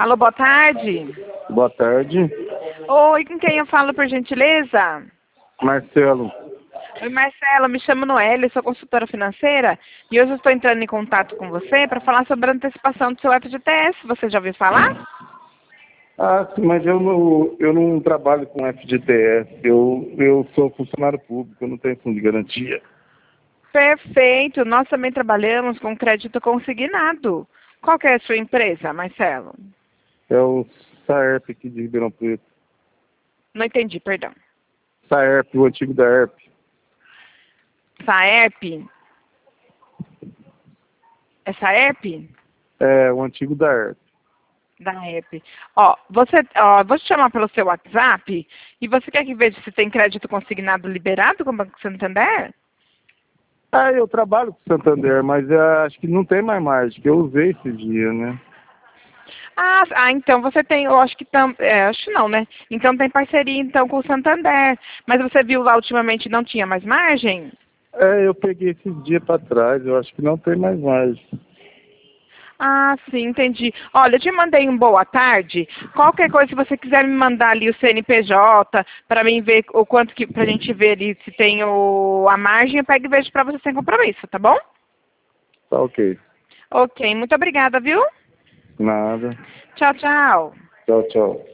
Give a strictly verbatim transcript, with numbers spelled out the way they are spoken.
Alô, boa tarde. Boa tarde. Oi, com quem eu falo, por gentileza? Marcelo. Oi, Marcelo, me chamo Noelle, sou consultora financeira e hoje eu estou entrando em contato com você para falar sobre a antecipação do seu F G T S. Você já ouviu falar? Ah, sim, mas eu não, eu não trabalho com F G T S. Eu, eu sou funcionário público, eu não tenho fundo de garantia. Perfeito. Nós também trabalhamos com crédito consignado. Qual que é a sua empresa, Marcelo? É o Saerp aqui de Ribeirão Preto. Não entendi, perdão. Saerp, o antigo da E R P. Saerp? É Saerp? É, o antigo da E R P. Da E R P. Ó, você, ó, vou te chamar pelo seu WhatsApp e você quer que veja se tem crédito consignado liberado com o Banco Santander? Ah, eu trabalho com o Santander, mas é, acho que não tem mais margem, que eu usei esse dia, né? Ah, ah, então você tem, eu acho que tam, é, acho não, né? Então tem parceria então com o Santander. Mas você viu lá ultimamente não tinha mais margem? É, eu peguei esses dias para trás, eu acho que não tem mais margem. Ah, sim, entendi. Olha, eu te mandei um boa tarde. Qualquer coisa, se você quiser me mandar ali o C N P J, para mim ver o quanto que, pra gente ver ali se tem o, a margem, eu pego e vejo para você sem compromisso, tá bom? Tá ok. Ok, muito obrigada, viu? Nada. Tchau, tchau. Tchau, tchau.